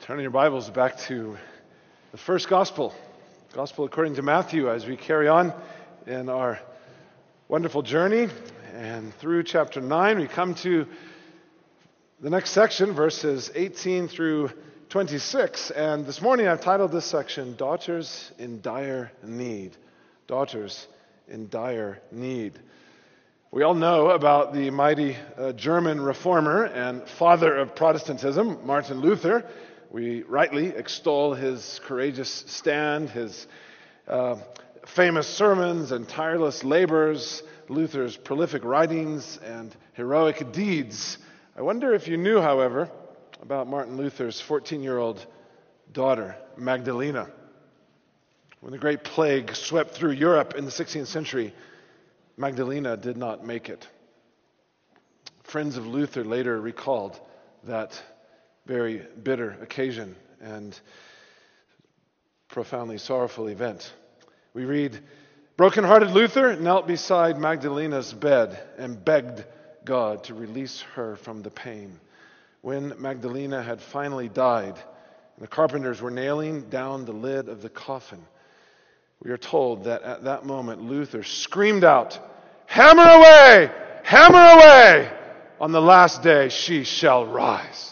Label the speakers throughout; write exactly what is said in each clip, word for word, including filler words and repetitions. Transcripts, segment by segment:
Speaker 1: Turning your Bibles back to the first gospel, Gospel according to Matthew, as we carry on in our wonderful journey. And through chapter nine, we come to the next section, verses eighteen through twenty-six. And this morning I've titled this section, Daughters in Dire Need. Daughters in Dire Need. We all know about the mighty uh, German reformer and father of Protestantism, Martin Luther. We rightly extol his courageous stand, his uh, famous sermons and tireless labors, Luther's prolific writings and heroic deeds. I wonder if you knew, however, about Martin Luther's fourteen-year-old daughter, Magdalena. When the Great Plague swept through Europe in the sixteenth century, Magdalena did not make it. Friends of Luther later recalled that very bitter occasion and profoundly sorrowful event. We read, broken-hearted Luther knelt beside Magdalena's bed and begged God to release her from the pain. When Magdalena had finally died, and the carpenters were nailing down the lid of the coffin, we are told that at that moment Luther screamed out, "Hammer away! Hammer away! On the last day she shall rise."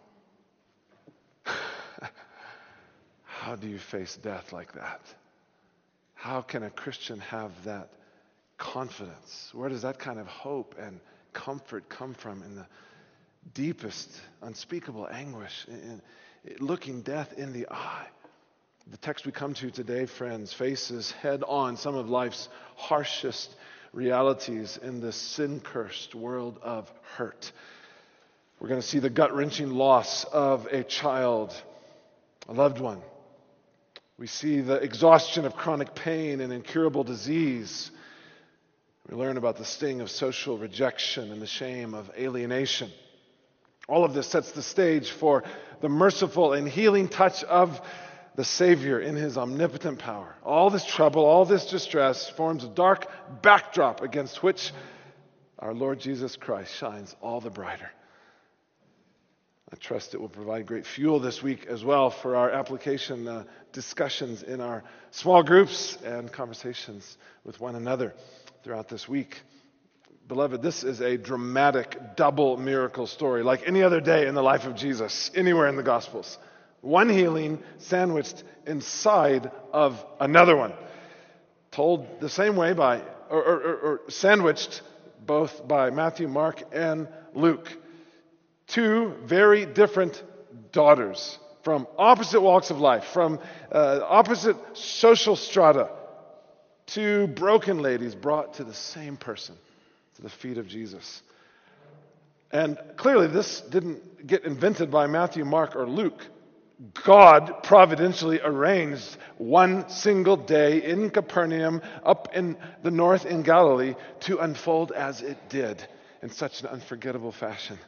Speaker 1: How do you face death like that? How can a Christian have that confidence? Where does that kind of hope and comfort come from in the deepest, unspeakable anguish, in, in looking death in the eye? The text we come to today, friends, faces head on some of life's harshest realities in this sin-cursed world of hurt. We're going to see the gut-wrenching loss of a child, a loved one. We see the exhaustion of chronic pain and incurable disease. We learn about the sting of social rejection and the shame of alienation. All of this sets the stage for the merciful and healing touch of the Savior in his omnipotent power. All this trouble, all this distress forms a dark backdrop against which our Lord Jesus Christ shines all the brighter. I trust it will provide great fuel this week as well for our application uh, discussions in our small groups and conversations with one another throughout this week. Beloved, this is a dramatic double miracle story, like any other day in the life of Jesus, anywhere in the Gospels. One healing sandwiched inside of another one, told the same way by, or, or, or sandwiched both by Matthew, Mark, and Luke. Two very different daughters from opposite walks of life, from uh, opposite social strata. Two broken ladies brought to the same person, to the feet of Jesus. And clearly this didn't get invented by Matthew, Mark, or Luke. God providentially arranged one single day in Capernaum, up in the north in Galilee, to unfold as it did in such an unforgettable fashion.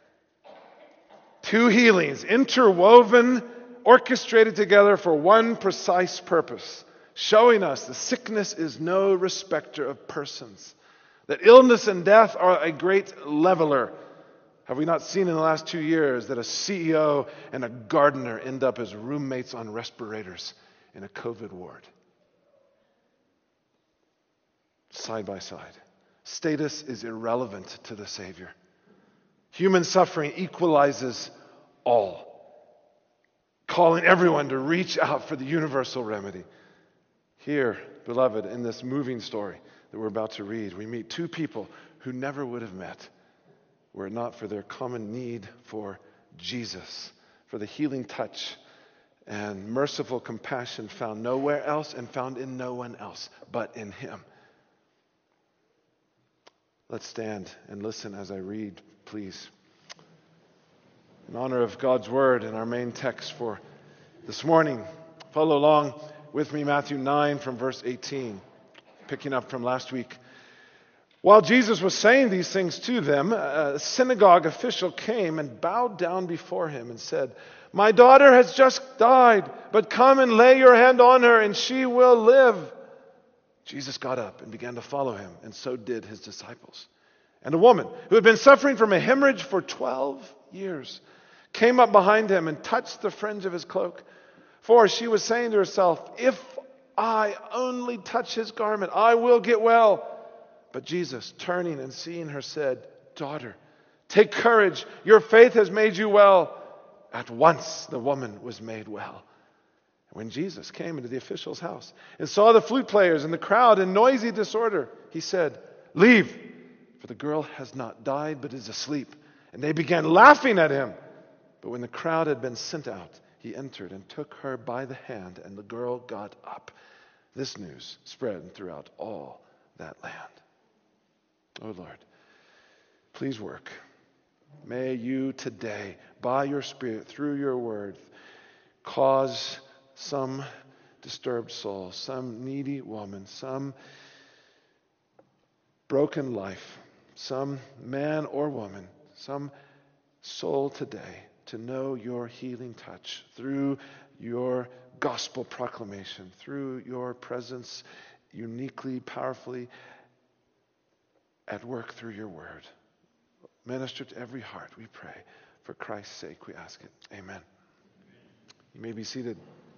Speaker 1: Two healings, interwoven, orchestrated together for one precise purpose, showing us that sickness is no respecter of persons, that illness and death are a great leveler. Have we not seen in the last two years that a C E O and a gardener end up as roommates on respirators in a COVID ward? Side by side. Status is irrelevant to the Savior. Human suffering equalizes all, calling everyone to reach out for the universal remedy. Here, beloved, in this moving story that we're about to read, we meet two people who never would have met were it not for their common need for Jesus, for the healing touch and merciful compassion found nowhere else and found in no one else but in Him. Let's stand and listen as I read, please. In honor of God's Word and our main text for this morning, follow along with me, Matthew nine from verse eighteen, picking up from last week. While Jesus was saying these things to them, a synagogue official came and bowed down before him and said, "My daughter has just died, but come and lay your hand on her and she will live." Jesus got up and began to follow him, and so did his disciples. And a woman who had been suffering from a hemorrhage for twelve years came up behind him and touched the fringe of his cloak. For she was saying to herself, if I only touch his garment, I will get well. But Jesus, turning and seeing her, said, daughter, take courage. Your faith has made you well. At once the woman was made well. When Jesus came into the official's house and saw the flute players and the crowd in noisy disorder, he said, leave, for the girl has not died but is asleep. And they began laughing at him. But when the crowd had been sent out, he entered and took her by the hand, and the girl got up. This news spread throughout all that land. Oh Lord, please work. May you today, by your Spirit, through your word, cause some disturbed soul, some needy woman, some broken life, some man or woman, some soul today to know your healing touch through your gospel proclamation, through your presence uniquely, powerfully at work through your word. Minister to every heart, we pray. For Christ's sake, we ask it. Amen. You may be seated.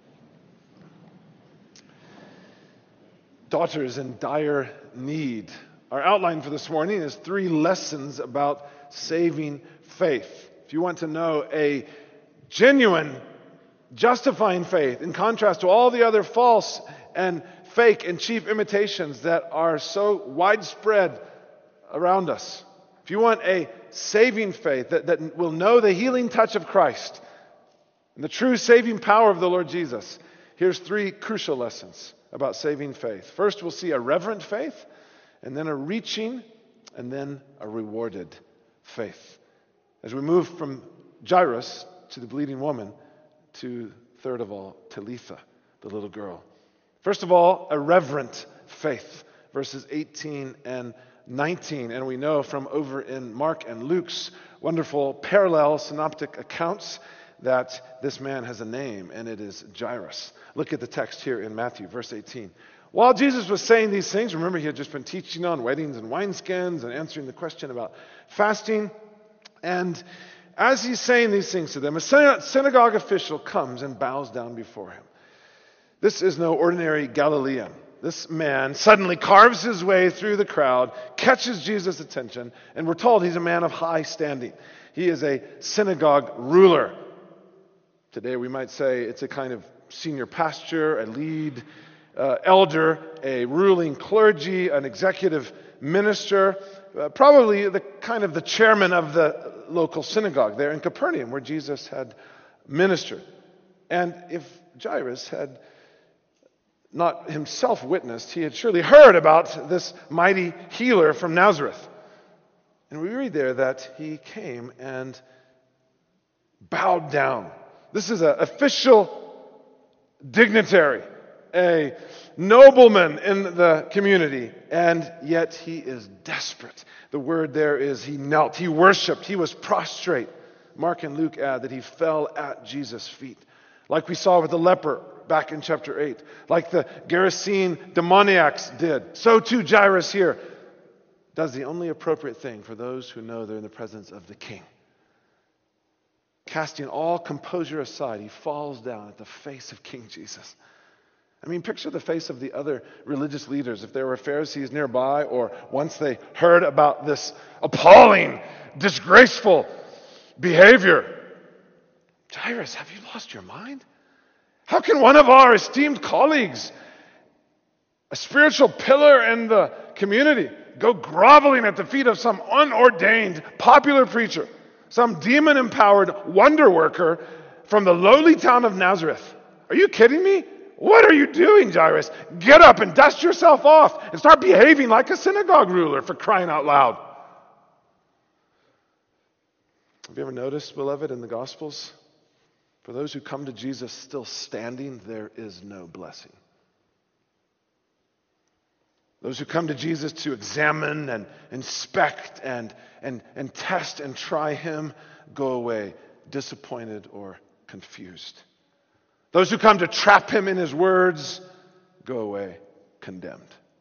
Speaker 1: Daughters in dire need. Our outline for this morning is three lessons about saving faith. If you want to know a genuine, justifying faith, in contrast to all the other false and fake and cheap imitations that are so widespread around us, if you want a saving faith that, that will know the healing touch of Christ and the true saving power of the Lord Jesus, here's three crucial lessons about saving faith. First, we'll see a reverent faith, and then a reaching, and then a rewarded faith. As we move from Jairus to the bleeding woman to, third of all, Talitha, the little girl. First of all, a reverent faith, verses eighteen and nineteen. And we know from over in Mark and Luke's wonderful parallel synoptic accounts that this man has a name, and it is Jairus. Look at the text here in Matthew, verse eighteen. While Jesus was saying these things, remember he had just been teaching on weddings and wineskins and answering the question about fasting. And as he's saying these things to them, a synagogue official comes and bows down before him. This is no ordinary Galilean. This man suddenly carves his way through the crowd, catches Jesus' attention, and we're told he's a man of high standing. He is a synagogue ruler. Today we might say it's a kind of senior pastor, a lead uh, elder, a ruling clergy, an executive minister, uh, probably the kind of the chairman of the local synagogue there in Capernaum where Jesus had ministered. And if Jairus had not himself witnessed, he had surely heard about this mighty healer from Nazareth. And we read there that he came and bowed down. This is an official dignitary, a nobleman in the community, and yet he is desperate. The word there is he knelt, he worshiped, he was prostrate. Mark and Luke add that he fell at Jesus' feet. Like we saw with the leper back in chapter eight. Like the Gerasene demoniacs did. So too Jairus here does the only appropriate thing for those who know they're in the presence of the King. Casting all composure aside, he falls down at the face of King Jesus. I mean, picture the face of the other religious leaders. If there were Pharisees nearby, or once they heard about this appalling, disgraceful behavior. Jairus, have you lost your mind? How can one of our esteemed colleagues, a spiritual pillar in the community, go groveling at the feet of some unordained popular preacher, some demon-empowered wonder worker from the lowly town of Nazareth? Are you kidding me? What are you doing, Jairus? Get up and dust yourself off and start behaving like a synagogue ruler, for crying out loud. Have you ever noticed, beloved, in the Gospels, for those who come to Jesus still standing, there is no blessing. Those who come to Jesus to examine and inspect and, and, and test and try him go away disappointed or confused. Those who come to trap him in his words go away condemned.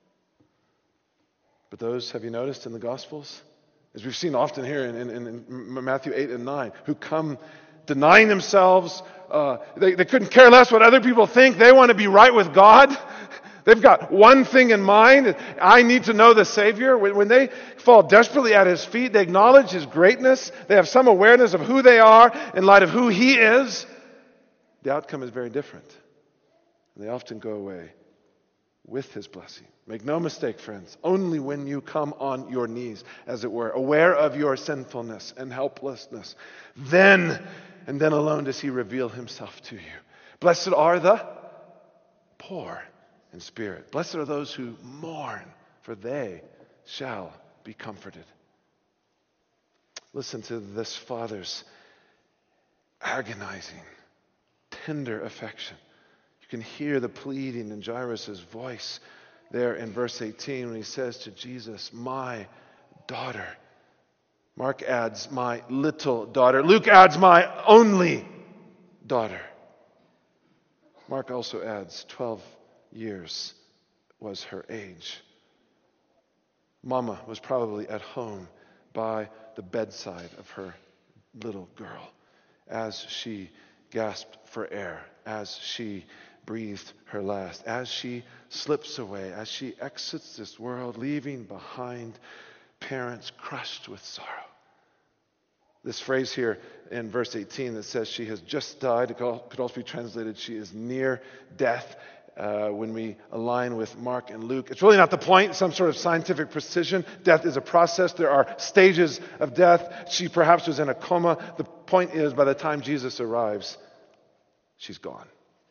Speaker 1: But those, have you noticed in the Gospels, as we've seen often here in, in, in Matthew eight and nine, who come denying themselves. Uh, they, they couldn't care less what other people think. They want to be right with God. They've got one thing in mind. I need to know the Savior. When, when they fall desperately at His feet, they acknowledge His greatness. They have some awareness of who they are in light of who He is. The outcome is very different. And they often go away with His blessing. Make no mistake, friends, only when you come on your knees, as it were, aware of your sinfulness and helplessness, then, and then alone does He reveal Himself to you. Blessed are the poor in spirit. Blessed are those who mourn, for they shall be comforted. Listen to this Father's agonizing, tender affection. You can hear the pleading in Jairus' voice there in verse eighteen when he says to Jesus, "My daughter." Mark adds, "my little daughter." Luke adds, "my only daughter." Mark also adds, twelve years was her age. Mama was probably at home by the bedside of her little girl as she gasped for air, as she breathed her last, as she slips away, as she exits this world, leaving behind parents crushed with sorrow. This phrase here in verse eighteen that says she has just died, it could also be translated she is near death. Uh, when we align with Mark and Luke, it's really not the point, some sort of scientific precision. Death is a process. There are stages of death. She perhaps was in a coma. The point is, by the time Jesus arrives, she's gone.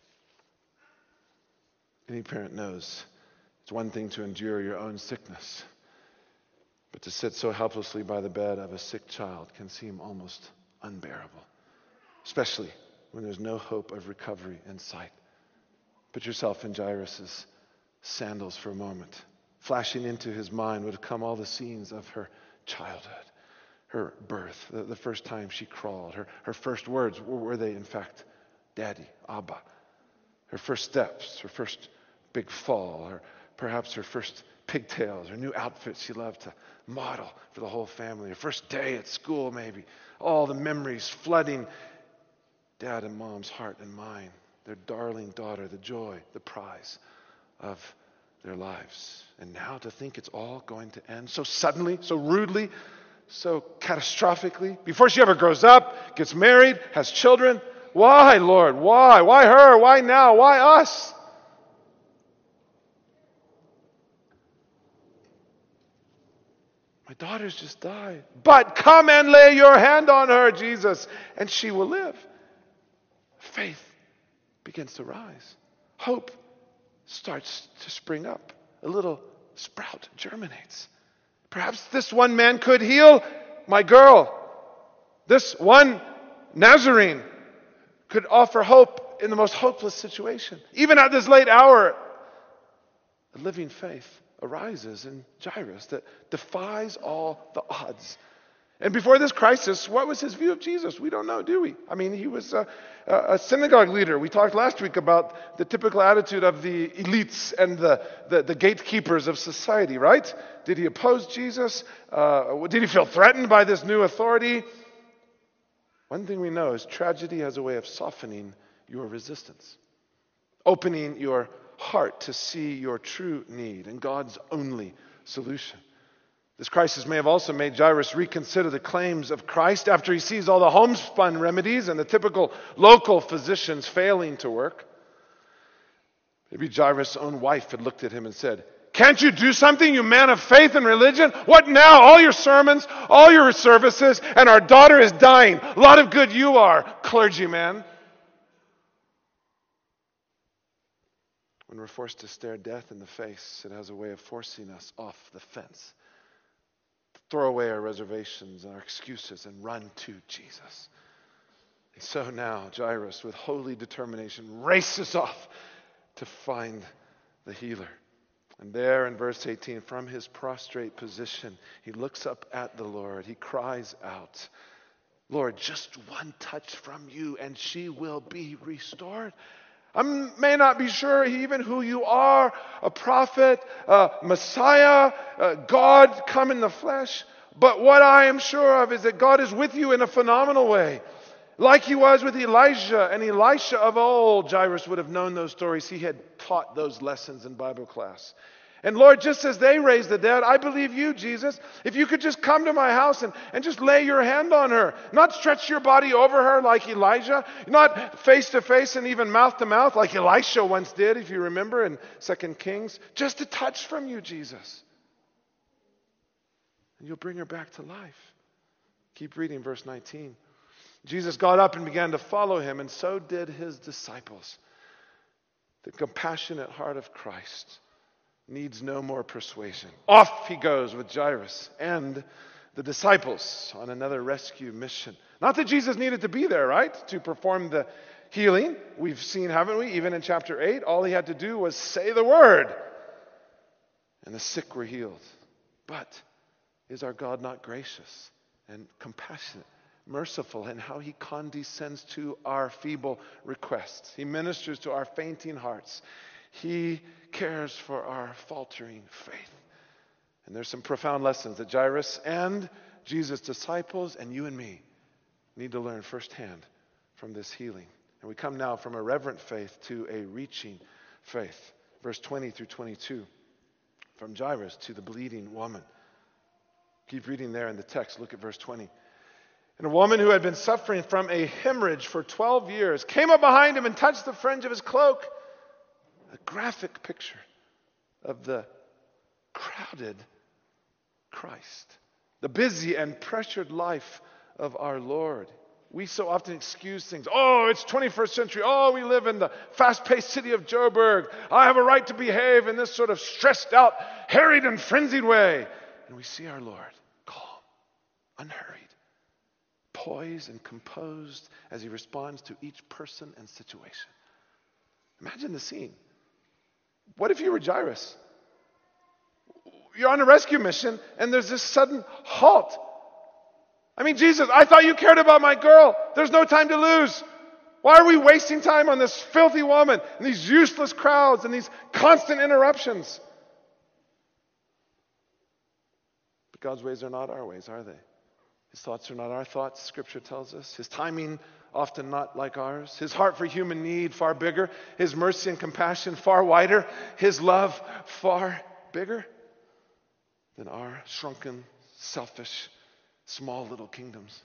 Speaker 1: Any parent knows it's one thing to endure your own sickness, but to sit so helplessly by the bed of a sick child can seem almost unbearable, especially when there's no hope of recovery in sight. Put yourself in Jairus' sandals for a moment. Flashing into his mind would have come all the scenes of her childhood, her birth, the, the first time she crawled, her, her first words, were, were they in fact, Daddy, Abba? Her first steps, her first big fall, or perhaps her first pigtails, her new outfit she loved to model for the whole family, her first day at school maybe, all the memories flooding Dad and Mom's heart and mind. Their darling daughter, the joy, the prize of their lives. And now to think it's all going to end so suddenly, so rudely, so catastrophically, before she ever grows up, gets married, has children. Why, Lord? Why? Why her? Why now? Why us? My daughter's just died. But come and lay your hand on her, Jesus, and she will live. Faith begins to rise. Hope starts to spring up. A little sprout germinates. Perhaps this one man could heal my girl. This one Nazarene could offer hope in the most hopeless situation. Even at this late hour, a living faith arises in Jairus that defies all the odds. And before this crisis, what was his view of Jesus? We don't know, do we? I mean, he was a, a synagogue leader. We talked last week about the typical attitude of the elites and the, the, the gatekeepers of society, right? Did he oppose Jesus? Uh, did he feel threatened by this new authority? One thing we know is tragedy has a way of softening your resistance, opening your heart to see your true need and God's only solution. This crisis may have also made Jairus reconsider the claims of Christ after he sees all the homespun remedies and the typical local physicians failing to work. Maybe Jairus' own wife had looked at him and said, "Can't you do something, you man of faith and religion? What now? All your sermons, all your services, and our daughter is dying. A lot of good you are, clergyman." When we're forced to stare death in the face, it has a way of forcing us off the fence. Throw away our reservations and our excuses and run to Jesus. And so now Jairus, with holy determination, races off to find the healer. And there in verse eighteen, from his prostrate position, he looks up at the Lord. He cries out, "Lord, just one touch from you and she will be restored." I may not be sure even who you are, a prophet, a Messiah, a God come in the flesh. But what I am sure of is that God is with you in a phenomenal way. Like he was with Elijah and Elisha of old. Jairus would have known those stories. He had taught those lessons in Bible class. And Lord, just as they raised the dead, I believe you, Jesus. If you could just come to my house and, and just lay your hand on her. Not stretch your body over her like Elijah. Not face to face and even mouth to mouth like Elisha once did, if you remember in Second Kings. Just a touch from you, Jesus. And you'll bring her back to life. Keep reading verse nineteen. Jesus got up and began to follow him, and so did his disciples. The compassionate heart of Christ needs no more persuasion. Off he goes with Jairus and the disciples on another rescue mission. Not that Jesus needed to be there, right? To perform the healing. We've seen, haven't we? Even in chapter eight, all he had to do was say the word. And the sick were healed. But is our God not gracious and compassionate, merciful in how he condescends to our feeble requests? He ministers to our fainting hearts. He cares for our faltering faith. And there's some profound lessons that Jairus and Jesus' disciples and you and me need to learn firsthand from this healing. And we come now from a reverent faith to a reaching faith. Verse twenty through twenty-two. From Jairus to the bleeding woman. Keep reading there in the text. Look at verse twenty. And a woman who had been suffering from a hemorrhage for twelve years came up behind him and touched the fringe of his cloak. A graphic picture of the crowded Christ, the busy and pressured life of our Lord. We so often excuse things. Oh, it's twenty-first century. Oh, we live in the fast-paced city of Joburg. I have a right to behave in this sort of stressed out, harried and frenzied way. And we see our Lord calm, unhurried, poised and composed as he responds to each person and situation. Imagine the scene. What if you were Jairus? You're on a rescue mission and there's this sudden halt. I mean, Jesus, I thought you cared about my girl. There's no time to lose. Why are we wasting time on this filthy woman and these useless crowds and these constant interruptions? But God's ways are not our ways, are they? His thoughts are not our thoughts, Scripture tells us. His timing often not like ours. His heart for human need far bigger. His mercy and compassion far wider. His love far bigger than our shrunken, selfish, small little kingdoms.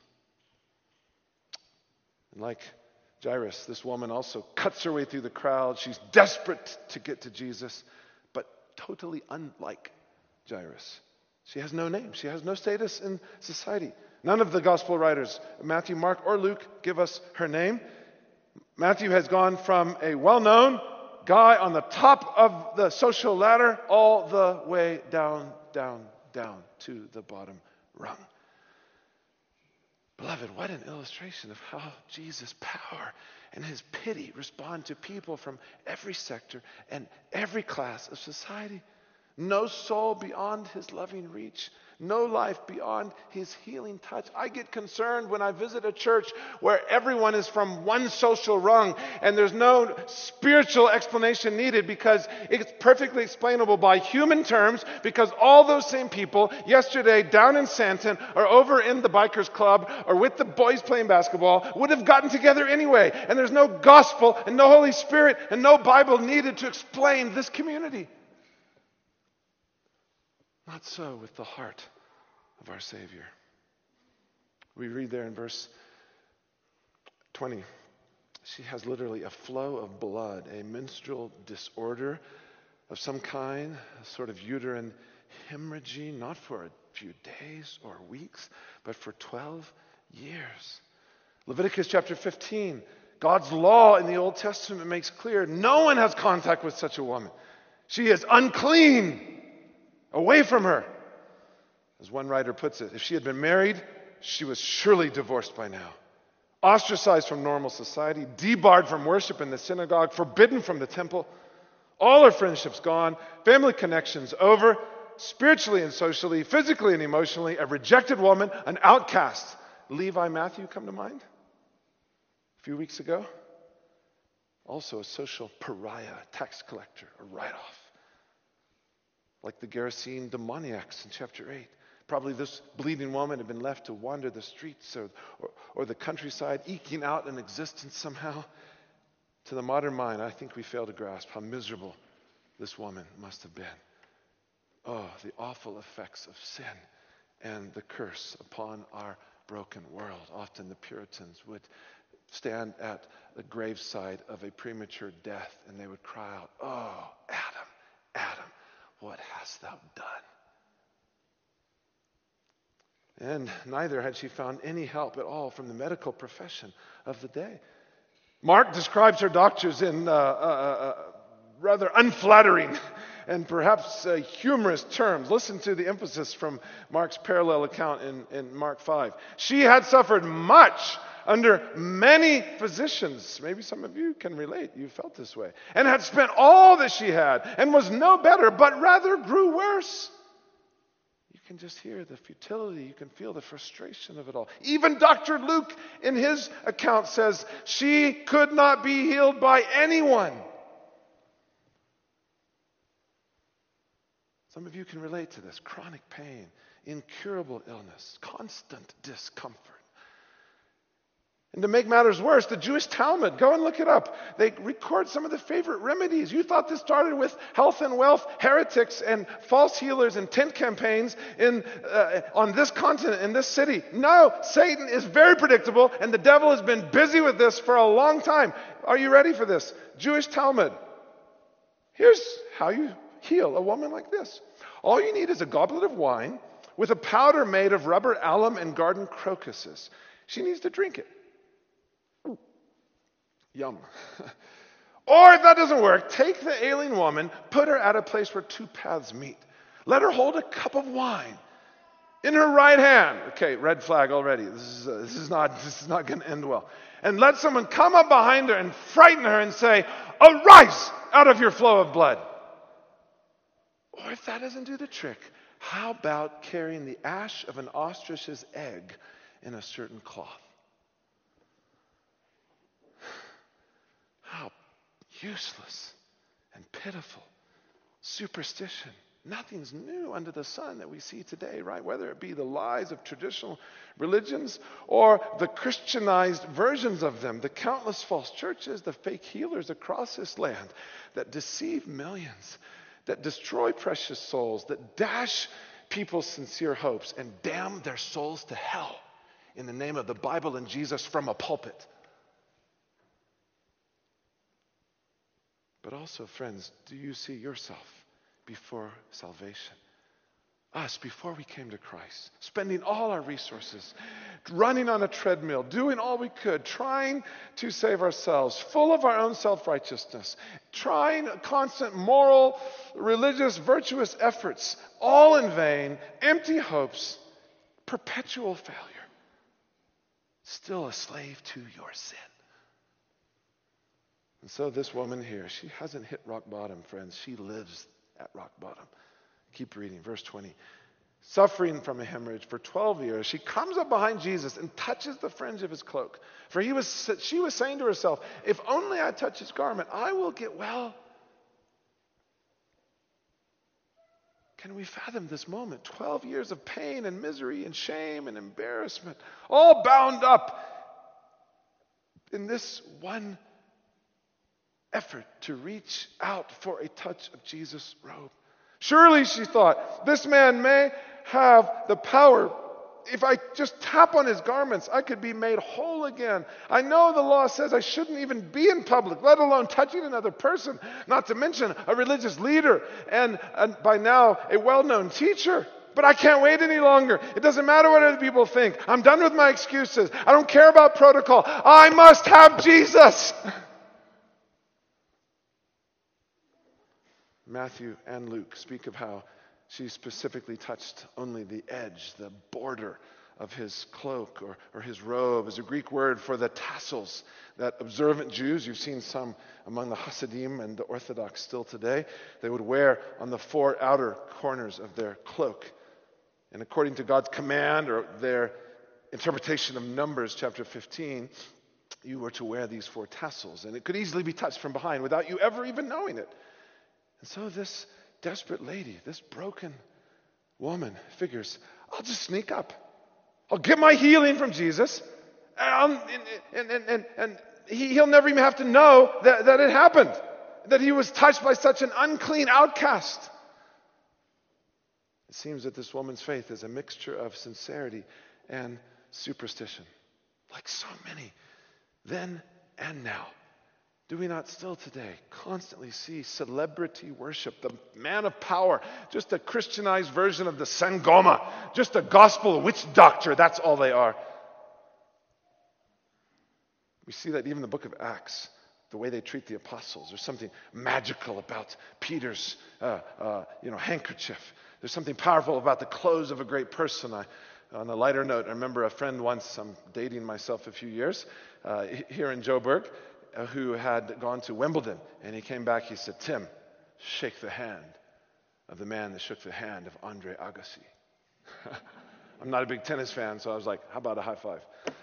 Speaker 1: And like Jairus, this woman also cuts her way through the crowd. She's desperate to get to Jesus, but totally unlike Jairus. She has no name. She has no status in society. None of the gospel writers, Matthew, Mark, or Luke, give us her name. Matthew has gone from a well-known guy on the top of the social ladder all the way down, down, down to the bottom rung. Beloved, what an illustration of how Jesus' power and his pity respond to people from every sector and every class of society. No soul beyond his loving reach. No life beyond his healing touch. I get concerned when I visit a church where everyone is from one social rung and there's no spiritual explanation needed because it's perfectly explainable by human terms, because all those same people yesterday down in Santon or over in the bikers club or with the boys playing basketball would have gotten together anyway. And there's no gospel and no Holy Spirit and no Bible needed to explain this community. Not so with the heart of our Savior. We read there in verse twenty, she has literally a flow of blood, a menstrual disorder of some kind, a sort of uterine hemorrhaging, not for a few days or weeks, but for twelve years. Leviticus chapter fifteen, God's law in the Old Testament makes clear no one has contact with such a woman. She is unclean. Away from her. As one writer puts it, if she had been married, she was surely divorced by now. Ostracized from normal society, debarred from worship in the synagogue, forbidden from the temple, all her friendships gone, family connections over, spiritually and socially, physically and emotionally, a rejected woman, an outcast. Levi Matthew come to mind? A few weeks ago? Also a social pariah, tax collector, a write-off. Like the Gerasene demoniacs in chapter eight. Probably this bleeding woman had been left to wander the streets or, or, or the countryside, eking out an existence somehow. To the modern mind, I think we fail to grasp how miserable this woman must have been. Oh, the awful effects of sin and the curse upon our broken world. Often the Puritans would stand at the graveside of a premature death and they would cry out, "Oh, Adam, Adam, what hast thou done?" And neither had she found any help at all from the medical profession of the day. Mark describes her doctors in uh, uh, uh, rather unflattering and perhaps uh, humorous terms. Listen to the emphasis from Mark's parallel account in, in Mark five. She had suffered much under many physicians. Maybe some of you can relate. You felt this way. And had spent all that she had and was no better, but rather grew worse. You can just hear the futility. You can feel the frustration of it all. Even Doctor Luke, in his account, says she could not be healed by anyone. Some of you can relate to this. Chronic pain, incurable illness, constant discomfort. And to make matters worse, the Jewish Talmud, go and look it up. They record some of the favorite remedies. You thought this started with health and wealth, heretics and false healers and tent campaigns in uh, on this continent, in this city. No, Satan is very predictable, and the devil has been busy with this for a long time. Are you ready for this? Jewish Talmud. Here's how you heal a woman like this. All you need is a goblet of wine with a powder made of rubber alum and garden crocuses. She needs to drink it. Yum. Or if that doesn't work, take the ailing woman, put her at a place where two paths meet. Let her hold a cup of wine in her right hand. Okay, red flag already. This is, uh, this is not, this is not going to end well. And let someone come up behind her and frighten her and say, "Arise out of your flow of blood." Or if that doesn't do the trick, how about carrying the ash of an ostrich's egg in a certain cloth? How useless and pitiful. Superstition. Nothing's new under the sun that we see today, right? Whether it be the lies of traditional religions or the Christianized versions of them, the countless false churches, the fake healers across this land that deceive millions, that destroy precious souls, that dash people's sincere hopes and damn their souls to hell in the name of the Bible and Jesus from a pulpit. But also, friends, do you see yourself before salvation? Us, before we came to Christ, spending all our resources, running on a treadmill, doing all we could, trying to save ourselves, full of our own self-righteousness, trying constant moral, religious, virtuous efforts, all in vain, empty hopes, perpetual failure, still a slave to your sin. And so this woman here, she hasn't hit rock bottom, friends. She lives at rock bottom. Keep reading, verse twenty. Suffering from a hemorrhage for twelve years, she comes up behind Jesus and touches the fringe of his cloak. For he was, she was saying to herself, "If only I touch his garment, I will get well." Can we fathom this moment? Twelve years of pain and misery and shame and embarrassment, all bound up in this one effort to reach out for a touch of Jesus' robe. Surely, she thought, this man may have the power. If I just tap on his garments, I could be made whole again. I know the law says I shouldn't even be in public, let alone touching another person, not to mention a religious leader and, and by now a well-known teacher. But I can't wait any longer. It doesn't matter what other people think. I'm done with my excuses. I don't care about protocol. I must have Jesus. Matthew and Luke speak of how she specifically touched only the edge, the border of his cloak or, or his robe. Is a Greek word for the tassels that observant Jews, you've seen some among the Hasidim and the Orthodox still today, they would wear on the four outer corners of their cloak. And according to God's command or their interpretation of Numbers chapter fifteen, you were to wear these four tassels. And it could easily be touched from behind without you ever even knowing it. And so this desperate lady, this broken woman figures, I'll just sneak up. I'll get my healing from Jesus, and, and, and, and, and he, he'll never even have to know that, that it happened, that he was touched by such an unclean outcast. It seems that this woman's faith is a mixture of sincerity and superstition, like so many, then and now. Do we not still today constantly see celebrity worship, the man of power, just a Christianized version of the Sangoma, just a gospel witch doctor, that's all they are. We see that even in the book of Acts, the way they treat the apostles. There's something magical about Peter's uh, uh, you know, handkerchief. There's something powerful about the clothes of a great person. I, on a lighter note, I remember a friend once, I'm dating myself a few years, uh, here in Joburg, uh, who had gone to Wimbledon. And he came back, he said, "Tim, shake the hand of the man that shook the hand of Andre Agassi." I'm not a big tennis fan, so I was like, how about a high five?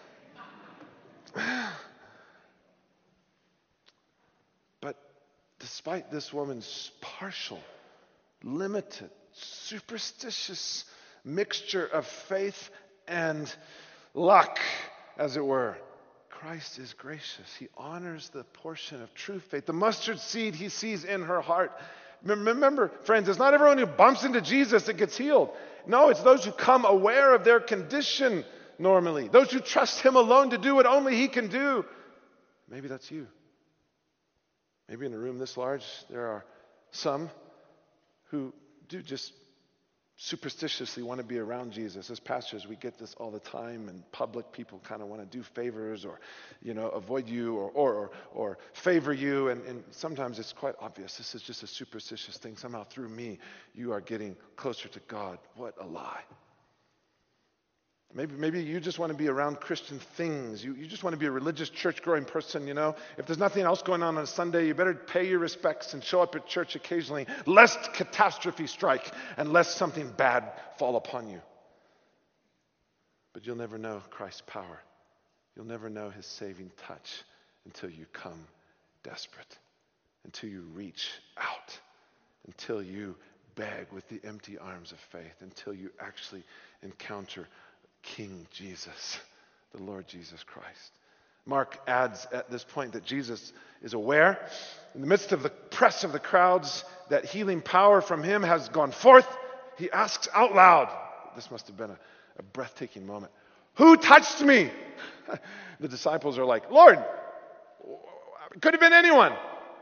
Speaker 1: But despite this woman's partial, limited, superstitious mixture of faith and luck, as it were, Christ is gracious. He honors the portion of true faith, the mustard seed he sees in her heart. Remember, friends, it's not everyone who bumps into Jesus that gets healed. No, it's those who come aware of their condition normally, those who trust him alone to do what only he can do. Maybe that's you. Maybe in a room this large, there are some who do just superstitiously want to be around Jesus. As pastors, we get this all the time. In public, people kind of want to do favors or, you know, avoid you or or or, or favor you. And, and sometimes it's quite obvious. This is just a superstitious thing. Somehow through me, you are getting closer to God. What a lie. Maybe maybe you just want to be around Christian things. You, you just want to be a religious church-going person, you know. If there's nothing else going on on a Sunday, you better pay your respects and show up at church occasionally, lest catastrophe strike and lest something bad fall upon you. But you'll never know Christ's power. You'll never know his saving touch until you come desperate, until you reach out, until you beg with the empty arms of faith, until you actually encounter King Jesus, the Lord Jesus Christ. Mark adds at this point that Jesus is aware, in the midst of the press of the crowds, that healing power from him has gone forth. He asks out loud, this must have been a, a breathtaking moment, "Who touched me?" The disciples are like, "Lord, it could have been anyone."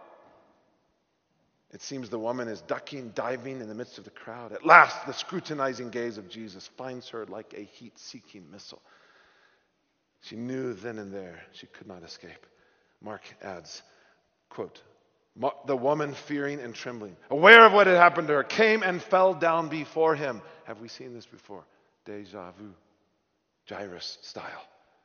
Speaker 1: It seems the woman is ducking, diving in the midst of the crowd. At last, the scrutinizing gaze of Jesus finds her like a heat-seeking missile. She knew then and there she could not escape. Mark adds, quote, "The woman, fearing and trembling, aware of what had happened to her, came and fell down before him." Have we seen this before? Deja vu. Jairus style.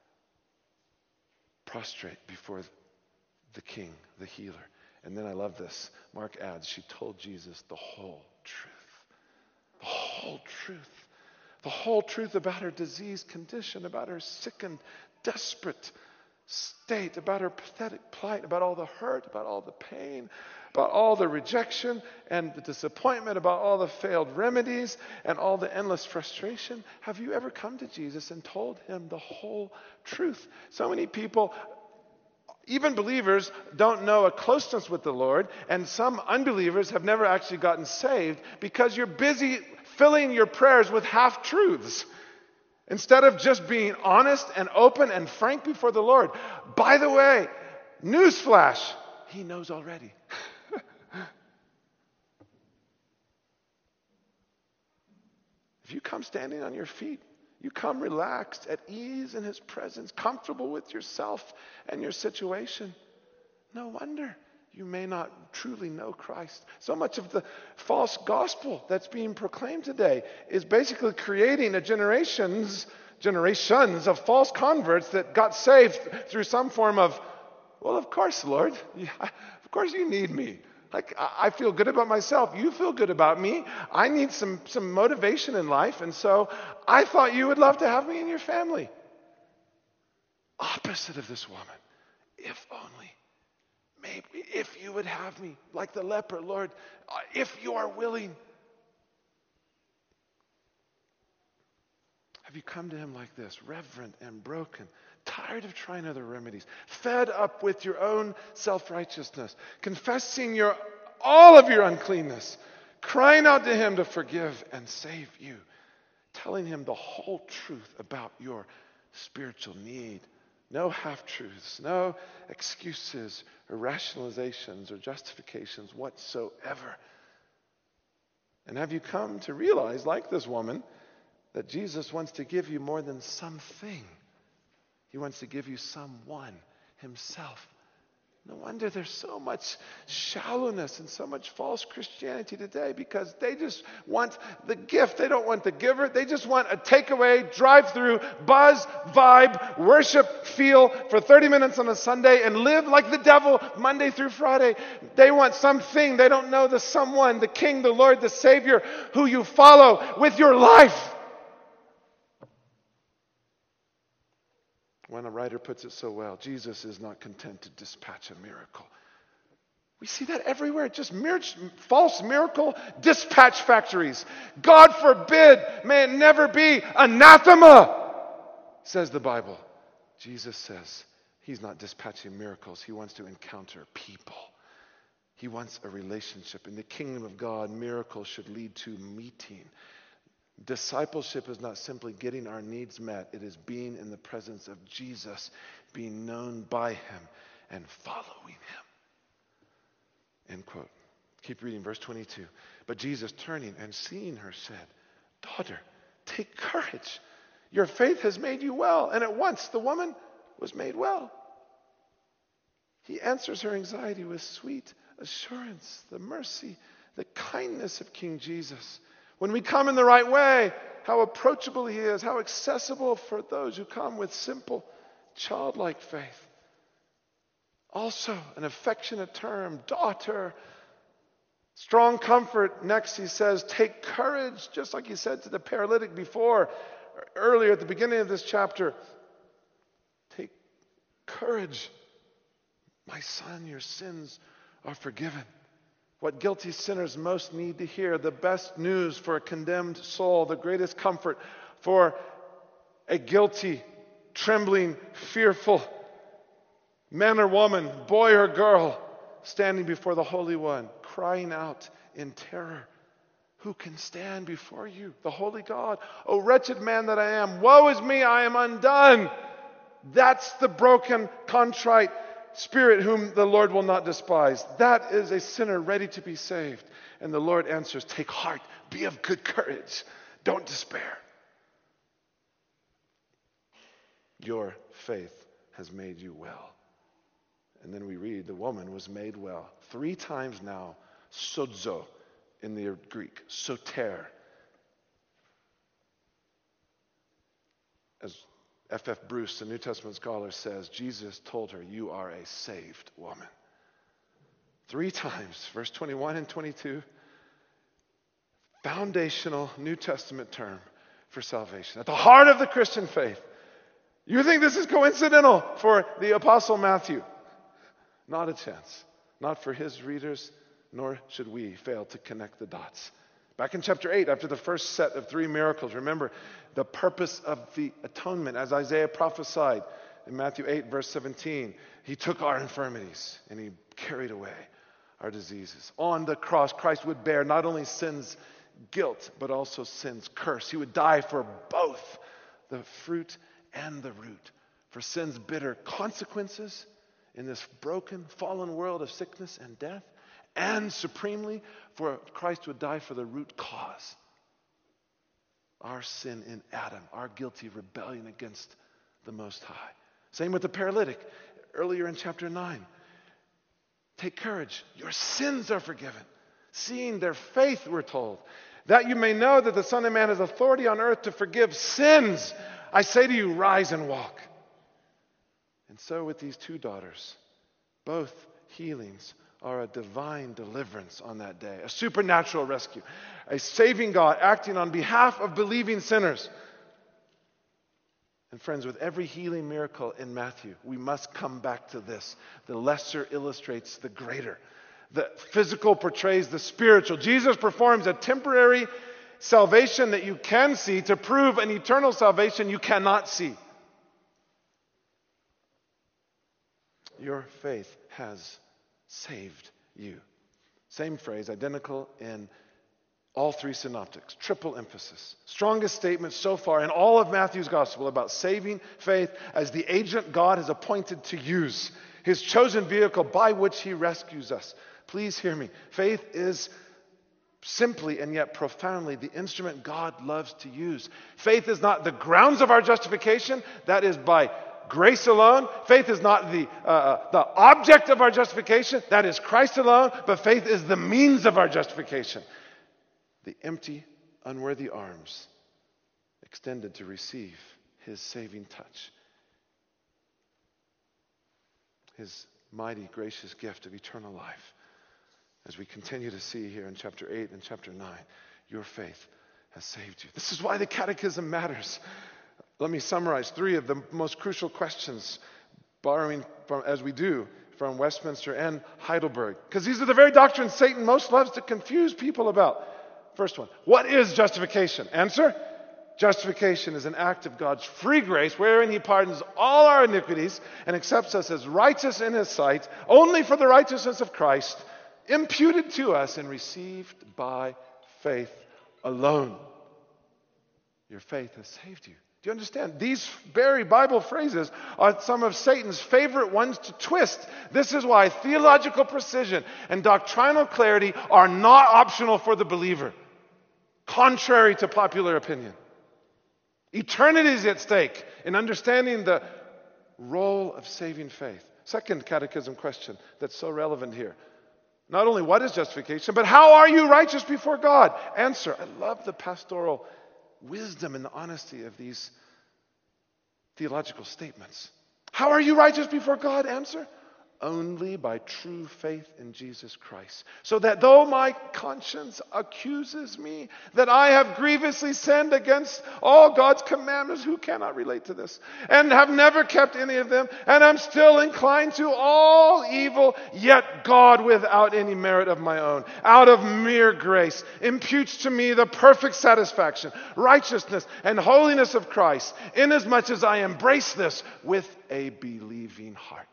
Speaker 1: Prostrate before the king, the healer. And then I love this. Mark adds, she told Jesus the whole truth. The whole truth. The whole truth about her diseased condition, about her sickened, desperate state, about her pathetic plight, about all the hurt, about all the pain, about all the rejection and the disappointment, about all the failed remedies and all the endless frustration. Have you ever come to Jesus and told him the whole truth? So many people, even believers, don't know a closeness with the Lord, and some unbelievers have never actually gotten saved because you're busy filling your prayers with half-truths instead of just being honest and open and frank before the Lord. By the way, newsflash, he knows already. If you come standing on your feet, you come relaxed, at ease in his presence, comfortable with yourself and your situation, no wonder you may not truly know Christ. So much of the false gospel that's being proclaimed today is basically creating a generations, generations of false converts that got saved through some form of, well, of course, Lord, yeah, of course you need me. Like, I feel good about myself. You feel good about me. I need some, some motivation in life. And so I thought you would love to have me in your family. Opposite of this woman. If only. Maybe if you would have me. Like the leper, Lord, if you are willing. Have you come to him like this, reverent and broken, tired of trying other remedies, fed up with your own self-righteousness, confessing your all of your uncleanness, crying out to him to forgive and save you, telling him the whole truth about your spiritual need? No half-truths, no excuses or rationalizations or justifications whatsoever. And have you come to realize, like this woman, that Jesus wants to give you more than something? He wants to give you someone, himself. No wonder there's so much shallowness and so much false Christianity today, because they just want the gift. They don't want the giver. They just want a takeaway, drive-through, buzz, vibe, worship, feel for thirty minutes on a Sunday and live like the devil Monday through Friday. They want something. They don't know the someone, the King, the Lord, the Savior, who you follow with your life. When a writer puts it so well, Jesus is not content to dispatch a miracle. We see that everywhere. Just mir- false miracle dispatch factories. God forbid, may it never be. Anathema, says the Bible. Jesus says he's not dispatching miracles. He wants to encounter people. He wants a relationship. In the kingdom of God, miracles should lead to meeting. Discipleship is not simply getting our needs met. It is being in the presence of Jesus, being known by him, and following him. End quote. Keep reading, verse twenty-two. But Jesus, turning and seeing her, said, "Daughter, take courage. Your faith has made you well." And at once the woman was made well. He answers her anxiety with sweet assurance, the mercy, the kindness of King Jesus. When we come in the right way, how approachable he is, how accessible for those who come with simple, childlike faith. Also, an affectionate term, daughter. Strong comfort. Next, he says, take courage, just like he said to the paralytic before, earlier at the beginning of this chapter. Take courage. My son, your sins are forgiven. What guilty sinners most need to hear, the best news for a condemned soul, the greatest comfort for a guilty, trembling, fearful man or woman, boy or girl, standing before the Holy One, crying out in terror. Who can stand before you? The Holy God. O wretched man that I am, woe is me, I am undone. That's the broken, contrite spirit whom the Lord will not despise. That is a sinner ready to be saved. And the Lord answers, take heart, be of good courage, don't despair. Your faith has made you well. And then we read, the woman was made well. Three times now, sozo in the Greek, soter. As F F Bruce, the New Testament scholar, says, Jesus told her, you are a saved woman. Three times, verse twenty-one and twenty-two, foundational New Testament term for salvation. At the heart of the Christian faith. You think this is coincidental for the Apostle Matthew? Not a chance. Not for his readers, nor should we fail to connect the dots. Back in chapter eight, after the first set of three miracles, remember the purpose of the atonement, as Isaiah prophesied in Matthew eight, verse seventeen. He took our infirmities and he carried away our diseases. On the cross, Christ would bear not only sin's guilt, but also sin's curse. He would die for both the fruit and the root, for sin's bitter consequences in this broken, fallen world of sickness and death, and supremely, for Christ would die for the root cause. Our sin in Adam, our guilty rebellion against the Most High. Same with the paralytic, earlier in chapter nine. Take courage, your sins are forgiven. Seeing their faith, we're told, that you may know that the Son of Man has authority on earth to forgive sins. I say to you, rise and walk. And so with these two daughters, both healings are a divine deliverance on that day, a supernatural rescue, a saving God acting on behalf of believing sinners. And friends, with every healing miracle in Matthew, we must come back to this. The lesser illustrates the greater. The physical portrays the spiritual. Jesus performs a temporary salvation that you can see to prove an eternal salvation you cannot see. Your faith has saved you. Same phrase, identical in all three synoptics. Triple emphasis. Strongest statement so far in all of Matthew's gospel about saving faith as the agent God has appointed to use, his chosen vehicle by which he rescues us. Please hear me. Faith is simply and yet profoundly the instrument God loves to use. Faith is not the grounds of our justification. That is by grace alone. Faith is not the, uh, the object of our justification. That is Christ alone. But faith is the means of our justification. The empty, unworthy arms extended to receive his saving touch. His mighty, gracious gift of eternal life. As we continue to see here in chapter eight and chapter nine, your faith has saved you. This is why the catechism matters. Let me summarize three of the most crucial questions, borrowing from, as we do, from Westminster and Heidelberg. Because these are the very doctrines Satan most loves to confuse people about. First one, what is justification? Answer, justification is an act of God's free grace wherein he pardons all our iniquities and accepts us as righteous in his sight only for the righteousness of Christ, imputed to us and received by faith alone. Your faith has saved you. Do you understand? These very Bible phrases are some of Satan's favorite ones to twist. This is why theological precision and doctrinal clarity are not optional for the believer, contrary to popular opinion. Eternity is at stake in understanding the role of saving faith. Second catechism question that's so relevant here. Not only what is justification, but how are you righteous before God? Answer, I love the pastoral wisdom and the honesty of these theological statements. How are you righteous before God? Answer, only by true faith in Jesus Christ. So that though my conscience accuses me that I have grievously sinned against all God's commandments, who cannot relate to this, and have never kept any of them, and I'm still inclined to all evil, yet God, without any merit of my own, out of mere grace, imputes to me the perfect satisfaction, righteousness, and holiness of Christ, inasmuch as I embrace this with a believing heart.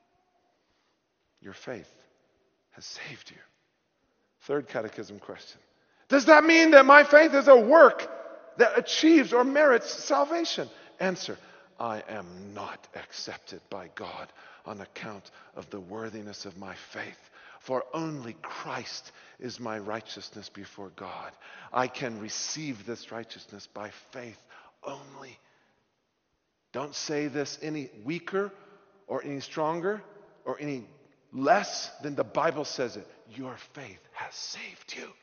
Speaker 1: Your faith has saved you. Third catechism question. Does that mean that my faith is a work that achieves or merits salvation? Answer, I am not accepted by God on account of the worthiness of my faith, for only Christ is my righteousness before God. I can receive this righteousness by faith only. Don't say this any weaker or any stronger or any less than the Bible says it. Your faith has saved you.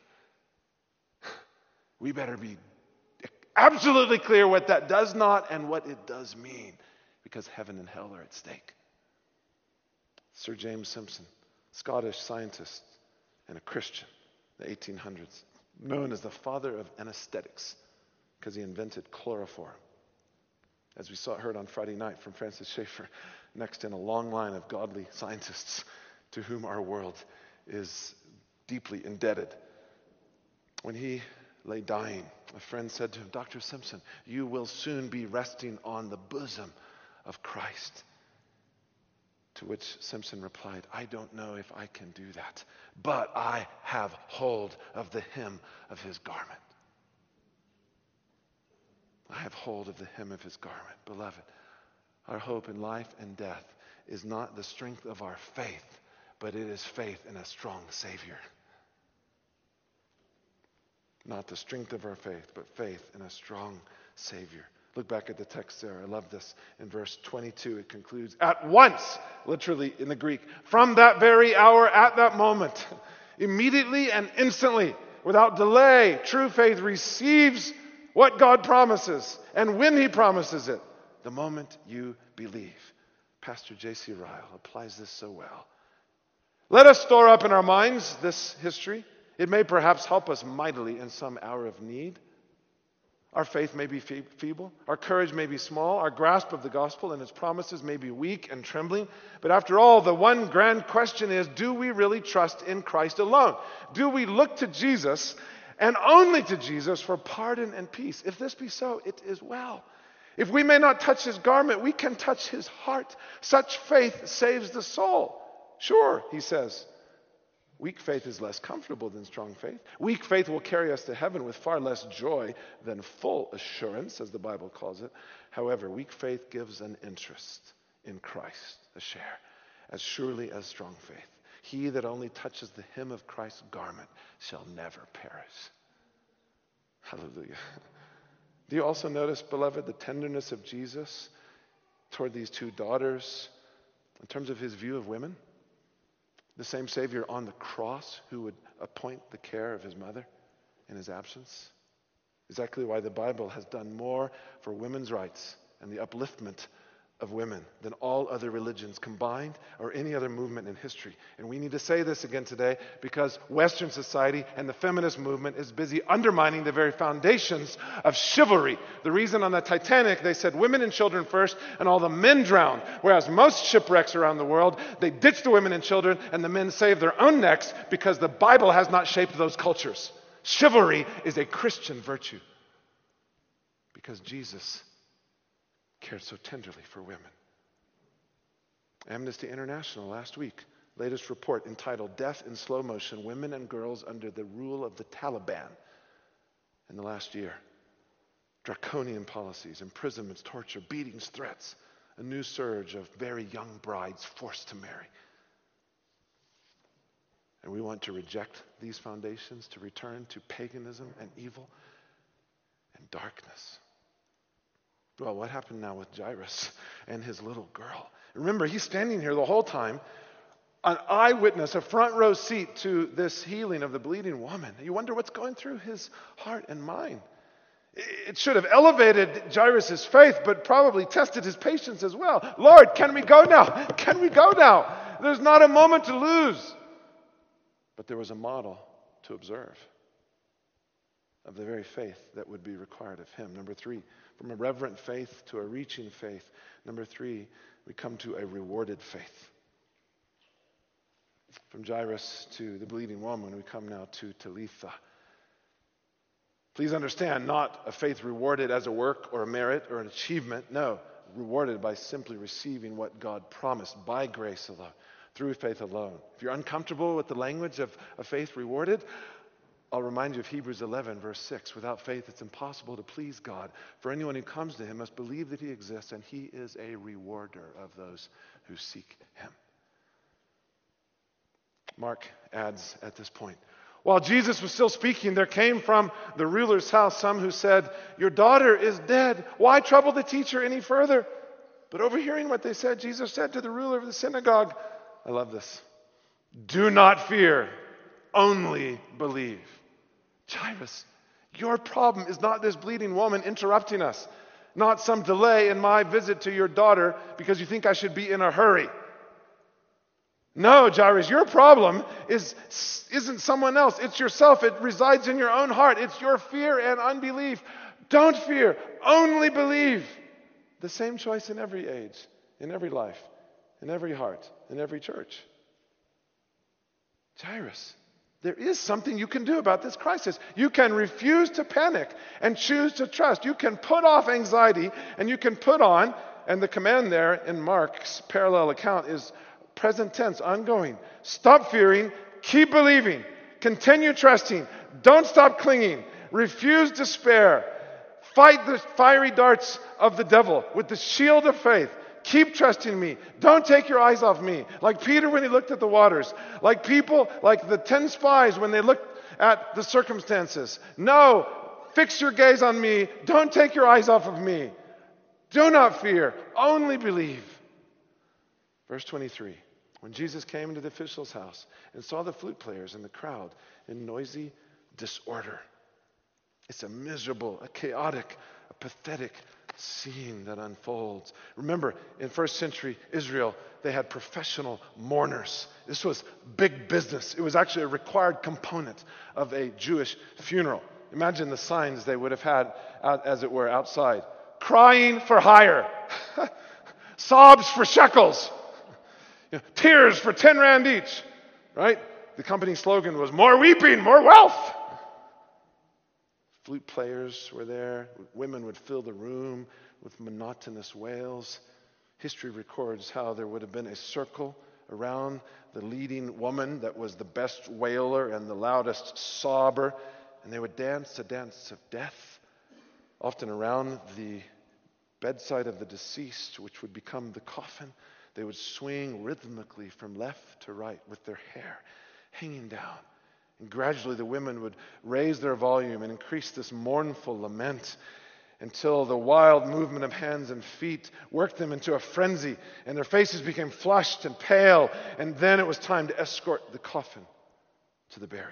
Speaker 1: We better be absolutely clear what that does not and what it does mean, because heaven and hell are at stake. Sir James Simpson, Scottish scientist and a Christian in the eighteen hundreds, known as the father of anesthetics because he invented chloroform. As we saw heard on Friday night from Francis Schaeffer, next in a long line of godly scientists to whom our world is deeply indebted. When he lay dying, a friend said to him, Doctor Simpson, you will soon be resting on the bosom of Christ. To which Simpson replied, I don't know if I can do that, but I have hold of the hem of his garment. I have hold of the hem of his garment. Beloved, our hope in life and death is not the strength of our faith, but it is faith in a strong Savior. Not the strength of our faith, but faith in a strong Savior. Look back at the text there. I love this. In verse twenty-two, it concludes, at once, literally in the Greek, from that very hour, at that moment, immediately and instantly, without delay, true faith receives what God promises, and when he promises it, the moment you believe. Pastor J C Ryle applies this so well. Let us store up in our minds this history. It may perhaps help us mightily in some hour of need. Our faith may be feeble, our courage may be small, our grasp of the gospel and its promises may be weak and trembling. But after all, the one grand question is, do we really trust in Christ alone? Do we look to Jesus and only to Jesus for pardon and peace. If this be so, it is well. If we may not touch his garment, we can touch his heart. Such faith saves the soul. Sure, he says, weak faith is less comfortable than strong faith. Weak faith will carry us to heaven with far less joy than full assurance, as the Bible calls it. However, weak faith gives an interest in Christ, a share, as surely as strong faith. He that only touches the hem of Christ's garment shall never perish. Hallelujah. Do you also notice, beloved, the tenderness of Jesus toward these two daughters in terms of his view of women? The same Savior on the cross who would appoint the care of his mother in his absence. Exactly why the Bible has done more for women's rights and the upliftment of women than all other religions combined or any other movement in history. And we need to say this again today because Western society and the feminist movement is busy undermining the very foundations of chivalry. The reason on the Titanic they said women and children first and all the men drowned, whereas most shipwrecks around the world, they ditch the women and children and the men save their own necks because the Bible has not shaped those cultures. Chivalry is a Christian virtue because Jesus cared so tenderly for women. Amnesty International last week, latest report entitled Death in Slow Motion, Women and Girls Under the Rule of the Taliban in the last year. Draconian policies, imprisonments, torture, beatings, threats, a new surge of very young brides forced to marry. And we want to reject these foundations to return to paganism and evil and darkness. Well, what happened now with Jairus and his little girl? Remember, he's standing here the whole time, an eyewitness, a front row seat to this healing of the bleeding woman. You wonder what's going through his heart and mind. It should have elevated Jairus' faith, but probably tested his patience as well. Lord, can we go now? Can we go now? There's not a moment to lose. But there was a model to observe of the very faith that would be required of him. Number three, from a reverent faith to a reaching faith. Number three, we come to a rewarded faith. From Jairus to the bleeding woman, we come now to Talitha. Please understand, not a faith rewarded as a work or a merit or an achievement. No, rewarded by simply receiving what God promised by grace alone, through faith alone. If you're uncomfortable with the language of a faith rewarded, I'll remind you of Hebrews eleven, verse six. Without faith, it's impossible to please God. For anyone who comes to him must believe that he exists, and he is a rewarder of those who seek him. Mark adds at this point, while Jesus was still speaking, there came from the ruler's house some who said, "Your daughter is dead. Why trouble the teacher any further?" But overhearing what they said, Jesus said to the ruler of the synagogue, I love this, "Do not fear, only believe." Jairus, your problem is not this bleeding woman interrupting us, not some delay in my visit to your daughter because you think I should be in a hurry. No, Jairus, your problem is, isn't someone else. It's yourself. It resides in your own heart. It's your fear and unbelief. Don't fear, only believe. The same choice in every age, in every life, in every heart, in every church. Jairus, there is something you can do about this crisis. You can refuse to panic and choose to trust. You can put off anxiety and you can put on, and the command there in Mark's parallel account is present tense, ongoing. Stop fearing, keep believing, continue trusting, don't stop clinging, refuse despair, fight the fiery darts of the devil with the shield of faith. Keep trusting me. Don't take your eyes off me. Like Peter when he looked at the waters. Like people, like the ten spies when they looked at the circumstances. No, fix your gaze on me. Don't take your eyes off of me. Do not fear. Only believe. Verse twenty-three. When Jesus came into the official's house and saw the flute players and the crowd in noisy disorder. It's a miserable, a chaotic, a pathetic scene that unfolds. Remember, in first century Israel, they had professional mourners. This was big business. It was actually a required component of a Jewish funeral. Imagine the signs they would have had, out, as it were, outside. Crying for hire. Sobs for shekels. You know, tears for ten rand each. Right? The company slogan was, more weeping, more wealth. Flute players were there. Women would fill the room with monotonous wails. History records how there would have been a circle around the leading woman that was the best wailer and the loudest sobber, and they would dance a dance of death, often around the bedside of the deceased, which would become the coffin. They would swing rhythmically from left to right with their hair hanging down. And gradually the women would raise their volume and increase this mournful lament until the wild movement of hands and feet worked them into a frenzy, and their faces became flushed and pale, and then it was time to escort the coffin to the burial.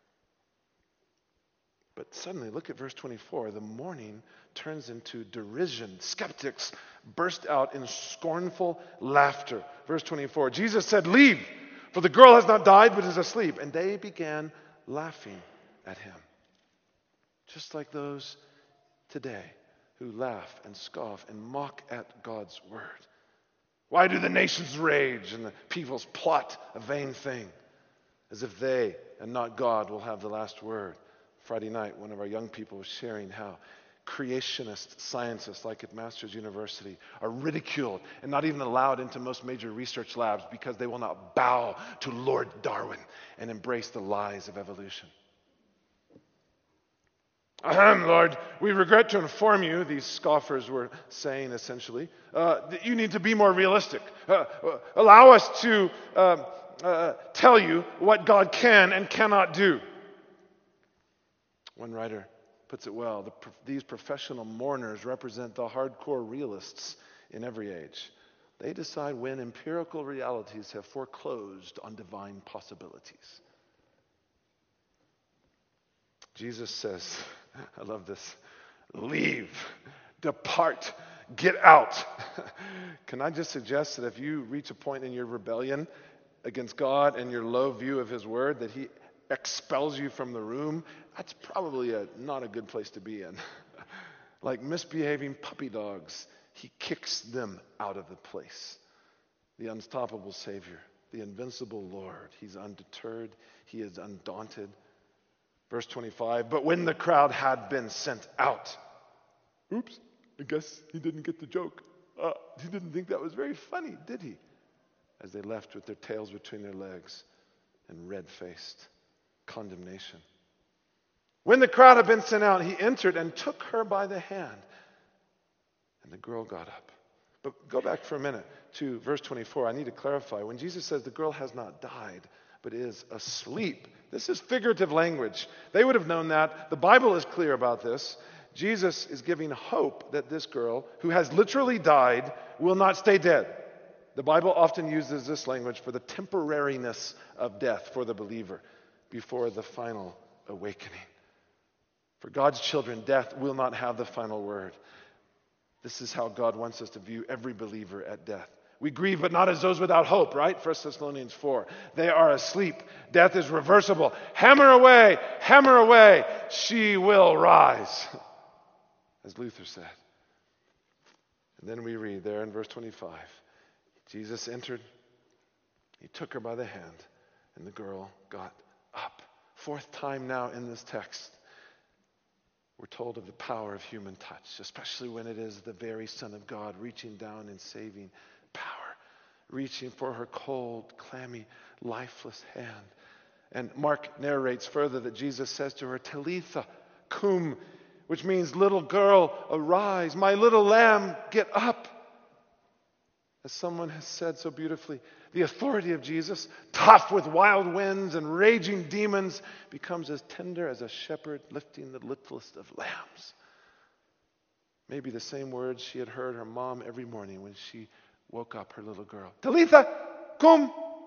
Speaker 1: But suddenly, look at verse twenty-four. The mourning turns into derision. Skeptics burst out in scornful laughter. Verse twenty-four, Jesus said, "Leave, for the girl has not died, but is asleep." And they began laughing at him. Just like those today who laugh and scoff and mock at God's word. Why do the nations rage and the peoples plot a vain thing? As if they and not God will have the last word. Friday night, one of our young people was sharing how creationist scientists like at Masters University are ridiculed and not even allowed into most major research labs because they will not bow to Lord Darwin and embrace the lies of evolution. Ahem, Lord, we regret to inform you, these scoffers were saying essentially, uh, that you need to be more realistic. Uh, uh, allow us to uh, uh, tell you what God can and cannot do. One writer puts it well, the, these professional mourners represent the hardcore realists in every age. They decide when empirical realities have foreclosed on divine possibilities. Jesus says, I love this, leave, depart, get out. Can I just suggest that if you reach a point in your rebellion against God and your low view of his word, that he expels you from the room, that's probably a, not a good place to be in. Like misbehaving puppy dogs, he kicks them out of the place. The unstoppable Savior, the invincible Lord, he's undeterred, he is undaunted. Verse twenty-five, but when the crowd had been sent out, oops, I guess he didn't get the joke. Uh, he didn't think that was very funny, did he? As they left with their tails between their legs and red-faced condemnation. When the crowd had been sent out, he entered and took her by the hand. And the girl got up. But go back for a minute to verse twenty-four. I need to clarify. When Jesus says the girl has not died, but is asleep, this is figurative language. They would have known that. The Bible is clear about this. Jesus is giving hope that this girl, who has literally died, will not stay dead. The Bible often uses this language for the temporariness of death for the believer before the final awakening. For God's children, death will not have the final word. This is how God wants us to view every believer at death. We grieve, but not as those without hope, right? First Thessalonians four. They are asleep. Death is reversible. Hammer away, hammer away. She will rise, as Luther said. And then we read there in verse twenty-five. Jesus entered. He took her by the hand, and the girl got up. Fourth time now in this text, we're told of the power of human touch, especially when it is the very Son of God reaching down and saving power, reaching for her cold, clammy, lifeless hand. And Mark narrates further that Jesus says to her, Talitha cum, which means, little girl, arise. My little lamb, get up. As someone has said so beautifully, the authority of Jesus, tough with wild winds and raging demons, becomes as tender as a shepherd lifting the littlest of lambs. Maybe the same words she had heard her mom every morning when she woke up her little girl. Talitha, cum.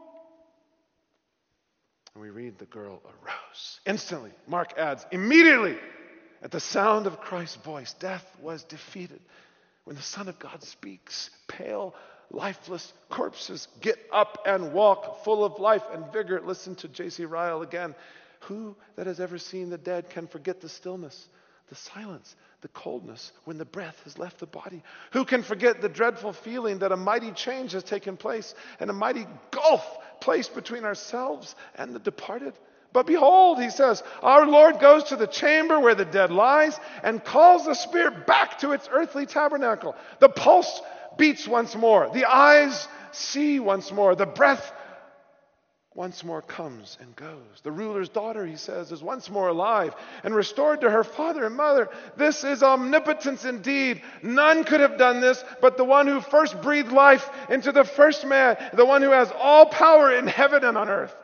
Speaker 1: And we read the girl arose. Instantly, Mark adds, immediately, at the sound of Christ's voice, death was defeated. When the Son of God speaks, pale, lifeless corpses get up and walk, full of life and vigor. Listen to J C Ryle again. Who that has ever seen the dead can forget the stillness, the silence, the coldness when the breath has left the body? Who can forget the dreadful feeling that a mighty change has taken place and a mighty gulf placed between ourselves and the departed? But behold, he says, our Lord goes to the chamber where the dead lies and calls the spirit back to its earthly tabernacle. The pulse beats once more. The eyes see once more. The breath once more comes and goes. The ruler's daughter, he says, is once more alive and restored to her father and mother. This is omnipotence indeed. None could have done this but the one who first breathed life into the first man, the one who has all power in heaven and on earth.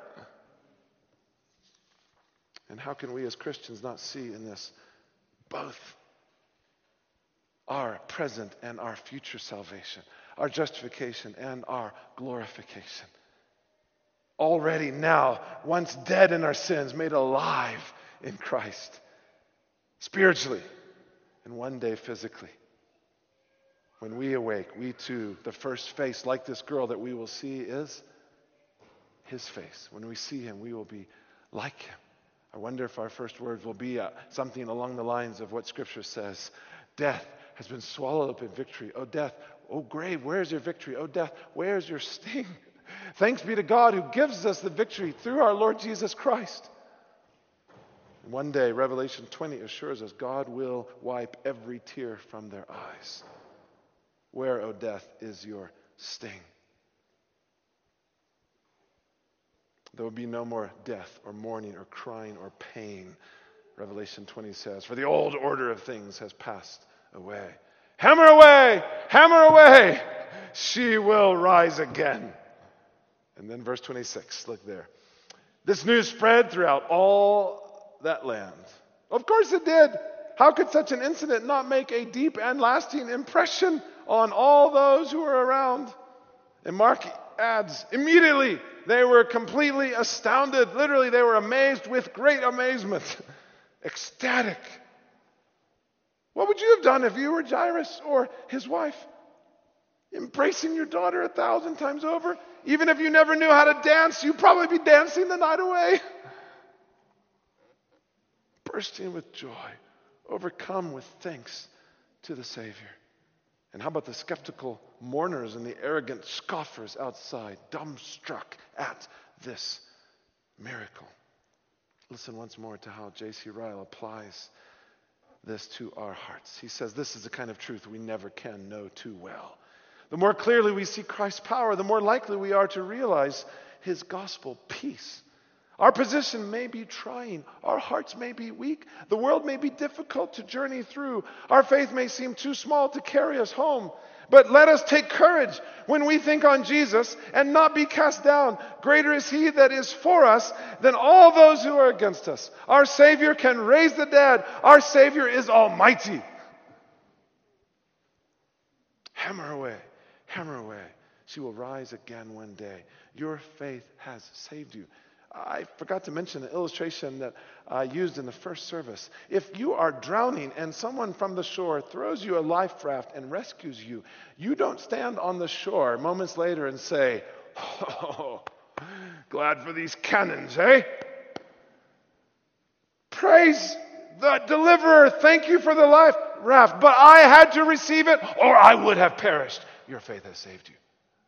Speaker 1: And how can we as Christians not see in this both our present and our future salvation, our justification and our glorification? Already now, once dead in our sins, made alive in Christ, spiritually, and one day physically. When we awake, we too, the first face like this girl that we will see is his face. When we see him, we will be like him. I wonder if our first words will be uh, something along the lines of what Scripture says. Death has been swallowed up in victory. Oh, death, oh, grave, where's your victory? Oh, death, where's your sting? Thanks be to God who gives us the victory through our Lord Jesus Christ. And one day, Revelation twenty assures us God will wipe every tear from their eyes. Where, O death, is your sting? There will be no more death or mourning or crying or pain, Revelation twenty says, for the old order of things has passed away. Hammer away! Hammer away! She will rise again. And then verse twenty-six, look there. This news spread throughout all that land. Of course it did. How could such an incident not make a deep and lasting impression on all those who were around? And Mark adds, immediately they were completely astounded. Literally, they were amazed with great amazement. Ecstatic. What would you have done if you were Jairus or his wife? Embracing your daughter a thousand times over? Even if you never knew how to dance, you'd probably be dancing the night away. Bursting with joy, overcome with thanks to the Savior. And how about the skeptical mourners and the arrogant scoffers outside, dumbstruck at this miracle? Listen once more to how J C Ryle applies this to our hearts. He says this is the kind of truth we never can know too well. The more clearly we see Christ's power, the more likely we are to realize his gospel peace. Our position may be trying. Our hearts may be weak. The world may be difficult to journey through. Our faith may seem too small to carry us home. But let us take courage when we think on Jesus and not be cast down. Greater is he that is for us than all those who are against us. Our Savior can raise the dead. Our Savior is almighty. Hammer away. Hammer away. She will rise again one day. Your faith has saved you. I forgot to mention the illustration that I used in the first service. If you are drowning and someone from the shore throws you a life raft and rescues you, you don't stand on the shore moments later and say, oh, glad for these cannons, eh? Praise the deliverer. Thank you for the life raft. But I had to receive it or I would have perished. Your faith has saved you.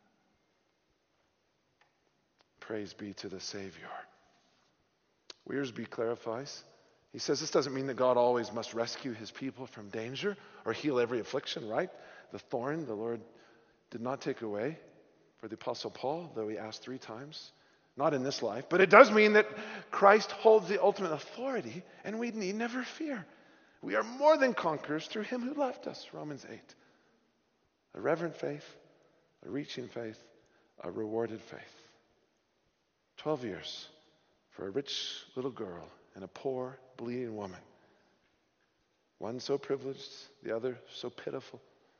Speaker 1: Praise be to the Savior. Wiersbe clarifies. He says this doesn't mean that God always must rescue his people from danger or heal every affliction, right? The thorn the Lord did not take away for the Apostle Paul, though he asked three times. Not in this life. But it does mean that Christ holds the ultimate authority and we need never fear. We are more than conquerors through him who loved us, Romans eight. A reverent faith, a reaching faith, a rewarded faith. Twelve years for a rich little girl and a poor, bleeding woman. One so privileged, the other so pitiful.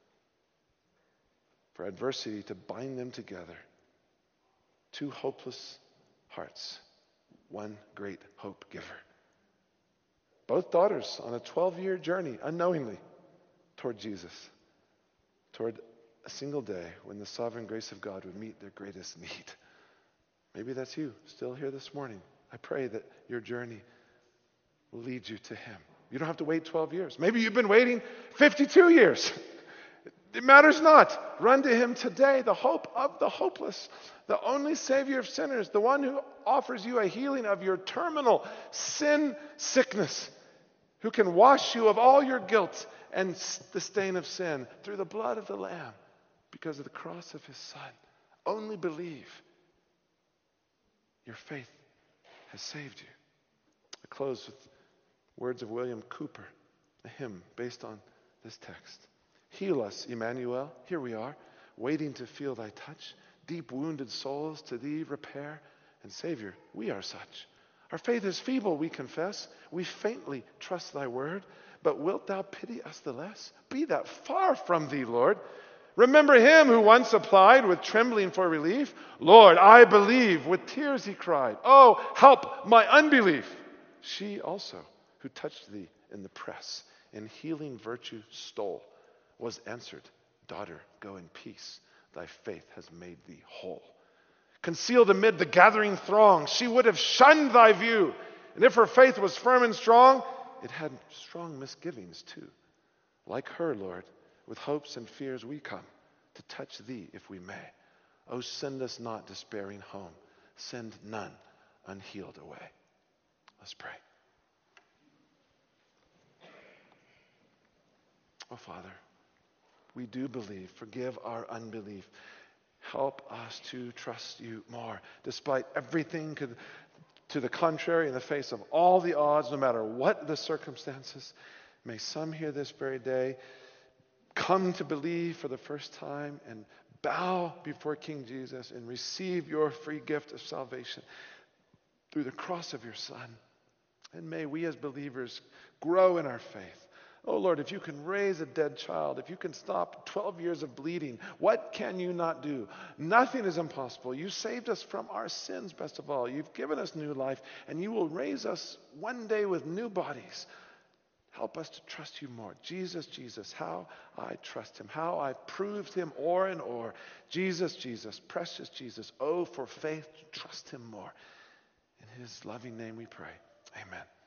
Speaker 1: For adversity to bind them together. Two hopeless hearts. One great hope giver. Both daughters on a twelve-year journey, unknowingly, toward Jesus. Toward a single day when the sovereign grace of God would meet their greatest need. Maybe that's you, still here this morning. I pray that your journey will lead you to him. You don't have to wait twelve years. Maybe you've been waiting fifty-two years. It matters not. Run to him today, the hope of the hopeless, the only Savior of sinners, the one who offers you a healing of your terminal sin sickness, who can wash you of all your guilt and the stain of sin through the blood of the Lamb because of the cross of his Son. Only believe. Your faith has saved you. I close with words of William Cooper, a hymn based on this text. Heal us, Emmanuel. Here we are, waiting to feel thy touch. Deep wounded souls to thee repair. And Savior, we are such. Our faith is feeble, we confess. We faintly trust thy word. But wilt thou pity us the less? Be that far from thee, Lord. Remember him who once applied with trembling for relief. Lord, I believe. With tears he cried. Oh, help my unbelief. She also, who touched thee in the press, in healing virtue stole, was answered, daughter, go in peace. Thy faith has made thee whole. Concealed amid the gathering throng, she would have shunned thy view. And if her faith was firm and strong, it had strong misgivings too. Like her, Lord, with hopes and fears we come to touch thee if we may. Oh, send us not despairing home. Send none unhealed away. Let's pray. Oh, Father, we do believe. Forgive our unbelief. Help us to trust you more, despite everything could, to the contrary, in the face of all the odds, no matter what the circumstances. May some here this very day come to believe for the first time and bow before King Jesus and receive your free gift of salvation through the cross of your Son. And may we as believers grow in our faith. Oh Lord, if you can raise a dead child, if you can stop twelve years of bleeding, what can you not do? Nothing is impossible. You saved us from our sins, best of all. You've given us new life, and you will raise us one day with new bodies. Help us to trust you more. Jesus, Jesus, how I trust him, how I proved him o'er and o'er. Jesus, Jesus, precious Jesus, oh, for faith to trust him more. In his loving name we pray. Amen.